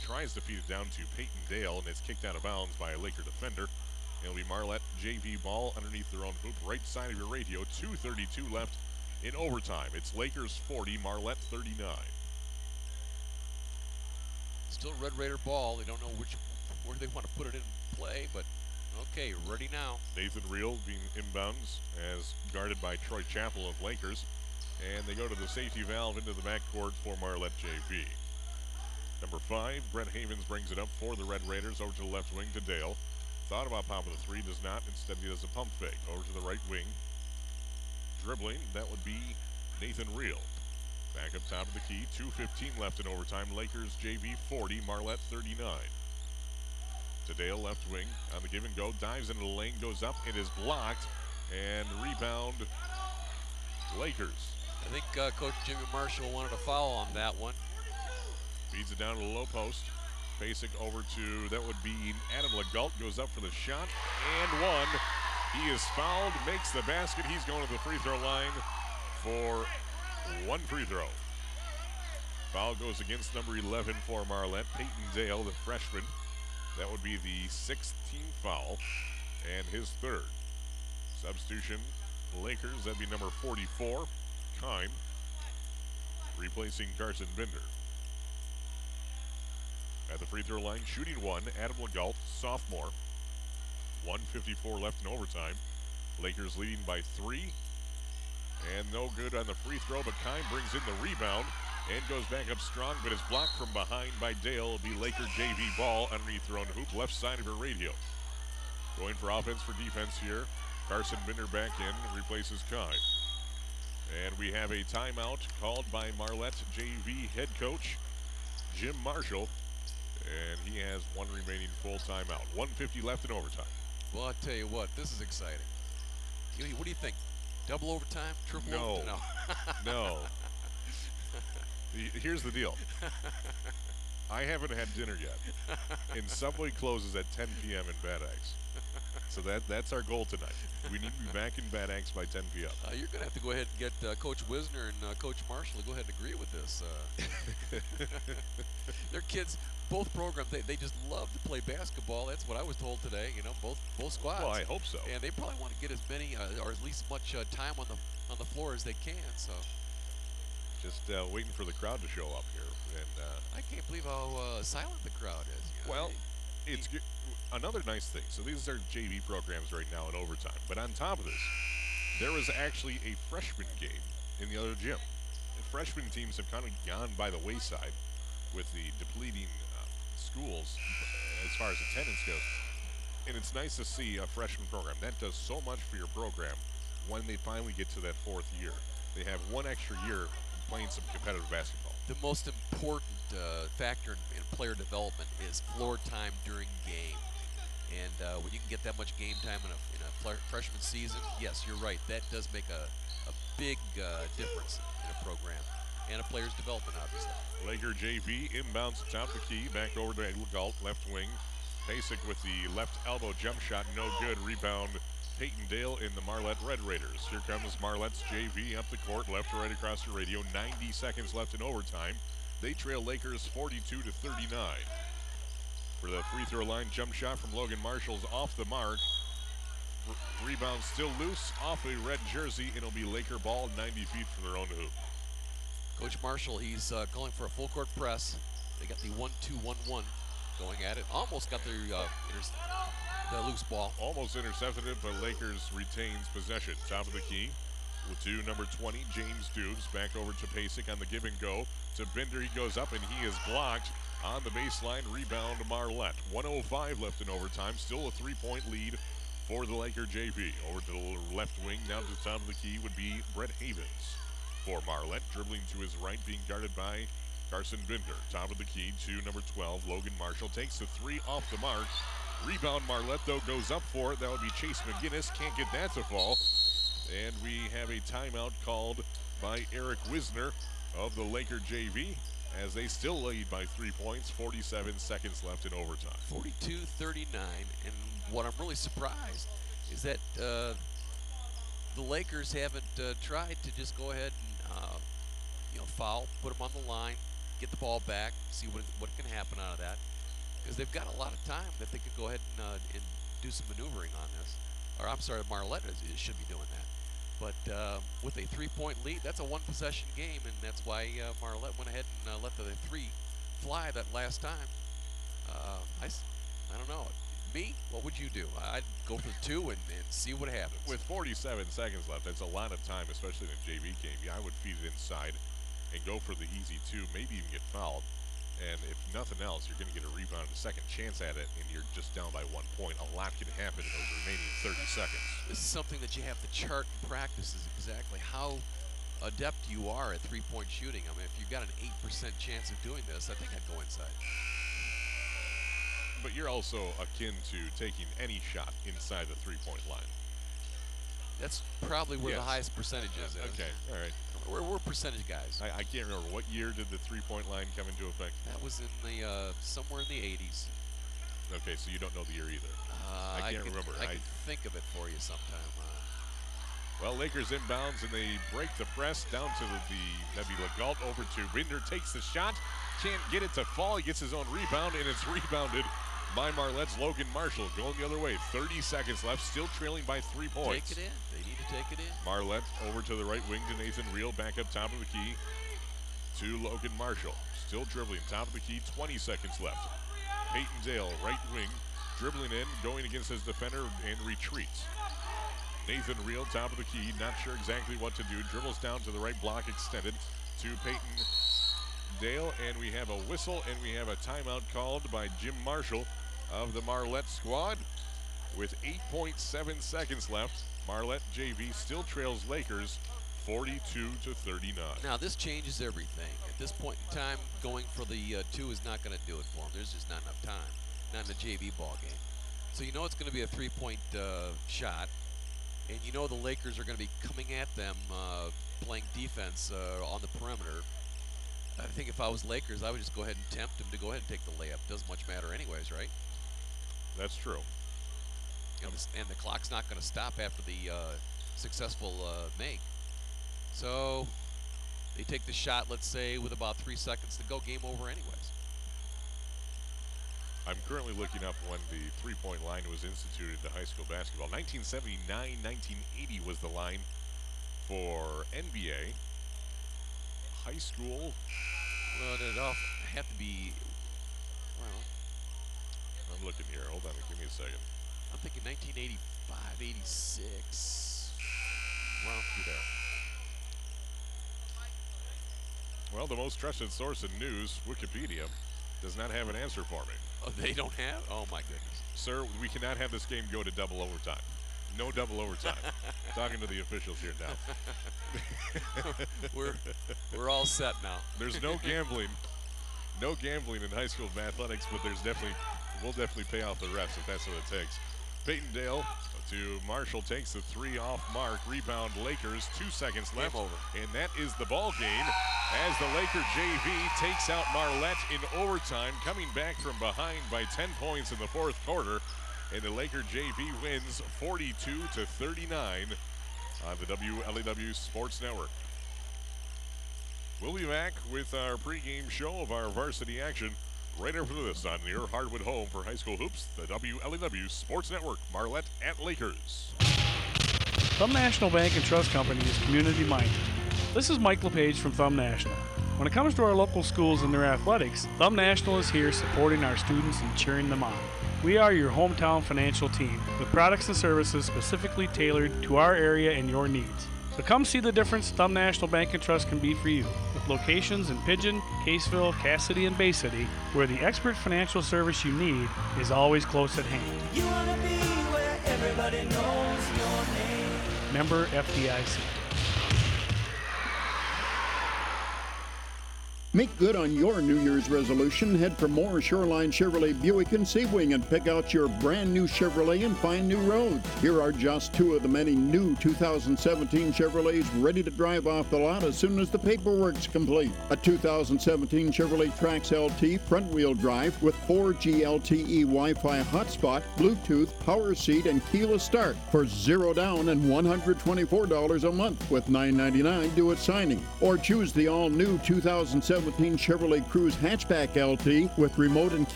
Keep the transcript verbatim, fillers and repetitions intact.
tries to feed it down to Peyton Dale, and it's kicked out of bounds by a Laker defender. It'll be Marlette J V ball underneath their own hoop, right side of your radio. two thirty-two left in overtime. It's Lakers forty, Marlette thirty-nine. Still Red Raider ball. They don't know which where they want to put it in play, but okay, ready now. Nathan Reel being inbounds as guarded by Troy Chappell of Lakers. And they go to the safety valve into the backcourt for Marlette J V. Number five, Brett Havens brings it up for the Red Raiders over to the left wing to Dale. Thought about popping the three, does not. Instead, he does a pump fake over to the right wing. Dribbling, that would be Nathan Reel. Back up top of the key, two fifteen left in overtime. Lakers J V forty, Marlette thirty-nine. To Dale, left wing on the give and go. Dives into the lane, goes up, it is blocked. And rebound, Lakers. I think uh, Coach Jimmy Marshall wanted a foul on that one. Feeds it down to the low post. Basic over to, that would be Adam Legault, goes up for the shot, and one. He is fouled, makes the basket. He's going to the free throw line for one free throw. Foul goes against number eleven for Marlette, Peyton Dale, the freshman. That would be the sixteenth foul, and his third. Substitution, Lakers, that'd be number forty-four, Kime, replacing Carson Binder. At the free throw line, shooting one, Adam Legault, sophomore. one fifty-four left in overtime. Lakers leading by three. And no good on the free throw, but Kime brings in the rebound and goes back up strong, but is blocked from behind by Dale. It'll be Laker J V ball underneath their own hoop, left side of her radio. Going for offense for defense here. Carson Binder back in, replaces Kime. And we have a timeout called by Marlette J V head coach Jim Marshall. And he has one remaining full timeout. one fifty left in overtime. Well, I'll tell you what, this is exciting. What do you think? Double overtime? Triple no. overtime? No. No. Here's the deal. I haven't had dinner yet. And Subway closes at ten p m in Bad Axe. So that that's our goal tonight. We need to be back in Bad Axe by ten p m Uh, you're going to have to go ahead and get uh, Coach Wisner and uh, Coach Marshall to go ahead and agree with this. Uh, their kids, both programs, they, they just love to play basketball. That's what I was told today, you know, both both squads. Well, I hope so. And they probably want to get as many uh, or at least as much uh, time on the on the floor as they can. So just uh, waiting for the crowd to show up here. And uh, I can't believe how uh, silent the crowd is. You know? Well, it's good. Another nice thing. So these are J V programs right now in overtime. But on top of this, there is actually a freshman game in the other gym. The freshman teams have kind of gone by the wayside with the depleting uh, schools as far as attendance goes. And it's nice to see a freshman program. That does so much for your program when they finally get to that fourth year. They have one extra year playing some competitive basketball. The most important uh, factor in, in player development is floor time during game. And uh, when you can get that much game time in a, in a freshman season, yes, you're right. That does make a, a big uh, difference in a program and a player's development, obviously. Laker J V inbounds top the key, back over to Legault, left wing. Basic with the left elbow jump shot, no good. Rebound, Peyton Dale in the Marlette Red Raiders. Here comes Marlette's J V up the court, left to right across the radio. ninety seconds left in overtime. They trail Lakers forty-two to thirty-nine. For the free throw line, jump shot from Logan Marshall's off the mark. Re rebound still loose off a red jersey, and it'll be Laker ball ninety feet from their own hoop. Coach Marshall, he's uh, calling for a full court press. They got the one two one one going at it. Almost got their uh, the loose ball. Almost intercepted it, but Lakers retains possession. Top of the key to number twenty, James Dubes. Back over to Pasek on the give and go. To Binder, he goes up, and he is blocked on the baseline. Rebound to Marlette. one oh five left in overtime. Still a three-point lead for the Laker J V. Over to the left wing, now to the top of the key would be Brett Havens for Marlette. Dribbling to his right, being guarded by Carson Binder. Top of the key to number twelve, Logan Marshall. Takes the three off the mark. Rebound, Marlette, though, goes up for it. That would be Chase McGinnis. Can't get that to fall. And we have a timeout called by Eric Wisner of the Laker J V as they still lead by three points. forty-seven seconds left in overtime. forty-two thirty-nine. And what I'm really surprised is that uh, the Lakers haven't uh, tried to just go ahead and uh, you know, foul, put them on the line. get the ball back, see what what can happen out of that, because they've got a lot of time that they could go ahead and, uh, and do some maneuvering on this. Or I'm sorry, Marlette is, is, should be doing that. But uh, with a three-point lead, that's a one-possession game, and that's why uh, Marlette went ahead and uh, let the three fly that last time. Uh, I, I don't know. Me, what would you do? I'd go for two and, and see what happens. With forty-seven seconds left, that's a lot of time, especially in a J V game. Yeah, I would feed it inside and go for the easy two, maybe even get fouled. And if nothing else, you're going to get a rebound and a second chance at it, and you're just down by one point. A lot can happen in those remaining thirty seconds. This is something that you have to chart and practice, is exactly how adept you are at three-point shooting. I mean, if you've got an eight percent chance of doing this, I think I'd go inside. But you're also akin to taking any shot inside the three-point line. That's probably where Yes. the highest percentage is. Uh, okay, all right. We're, we're percentage guys. I, I can't remember. What year did the three-point line come into effect? That was in the uh, somewhere in the eighties. Okay, so you don't know the year either. Uh, I can't can, remember. I I- can think of it for you sometime. Uh, Well, Lakers inbounds, and they break the press down to the, the that'd be Legault over to Binder, takes the shot, can't get it to fall. He gets his own rebound, and it's rebounded by Marlette's Logan Marshall. Going the other way, thirty seconds left, still trailing by three points. take it in. They need to take it in. Marlette over to the right wing to Nathan Reel, back up top of the key to Logan Marshall. Still dribbling, top of the key, twenty seconds left. Peyton Dale, right wing, dribbling in, going against his defender, and retreats. Nathan Reel, top of the key, not sure exactly what to do. Dribbles down to the right block, extended to Peyton Dale, and we have a whistle, and we have a timeout called by Jim Marshall of the Marlette squad. With eight point seven seconds left, Marlette J V still trails Lakers forty-two to thirty-nine. Now, this changes everything. At this point in time, going for the uh, two is not going to do it for them. There's just not enough time, not in a J V ball game. So you know it's going to be a three-point uh, shot, and you know the Lakers are going to be coming at them uh, playing defense uh, on the perimeter. I think if I was Lakers, I would just go ahead and tempt them to go ahead and take the layup. Doesn't much matter anyways, right? That's true. And the, and the clock's not going to stop after the uh, successful uh, make. So they take the shot, let's say, with about three seconds to go. Game over anyways. I'm currently looking up when the three-point line was instituted in high school basketball. nineteen seventy-nine nineteen eighty was the line for N B A. High school, Well, it'd all have to be, well, I'm looking here. Hold on, give me a second. I'm thinking nineteen eighty-five, eighty-six, around through there. Well, the most trusted source in news, Wikipedia, does not have an answer for me. Oh, they don't have? Oh, my goodness. Sir, we cannot have this game go to double overtime. No double overtime. Talking to the officials here now. we're, we're all set now. There's no gambling. No gambling in high school athletics, but there's definitely, we'll definitely pay off the refs if that's what it takes. Peyton Dale to Marshall, takes the three off mark. Rebound Lakers, two seconds left. Game over. And that is the ball game as the Laker J V takes out Marlette in overtime, coming back from behind by ten points in the fourth quarter. And the Laker J V wins forty-two to thirty-nine on the W L A W Sports Network. We'll be back with our pregame show of our varsity action right after this on your hardwood home for high school hoops, the W L A W Sports Network, Marlette at Lakers. Thumb National Bank and Trust Company is community-minded. This is Mike LePage from Thumb National. When it comes to our local schools and their athletics, Thumb National is here supporting our students and cheering them on. We are your hometown financial team with products and services specifically tailored to our area and your needs. So come see the difference Thumb National Bank and Trust can be for you, with locations in Pigeon, Caseville, Cass City, and Bay City, where the expert financial service you need is always close at hand. You wanna be where everybody knows your name. Member F D I C. Make good on your New Year's resolution. Head for more Shoreline Chevrolet Buick and Sebring and pick out your brand new Chevrolet and find new roads. Here are just two of the many new two thousand seventeen Chevrolets ready to drive off the lot as soon as the paperwork's complete. A two thousand seventeen Chevrolet Trax L T front-wheel drive with four G L T E Wi-Fi hotspot, Bluetooth, power seat, and keyless start for zero down and one hundred twenty-four dollars a month with nine ninety-nine due at signing. Or choose the all-new two thousand seventeen seventeen Chevrolet Cruze Hatchback L T with remote and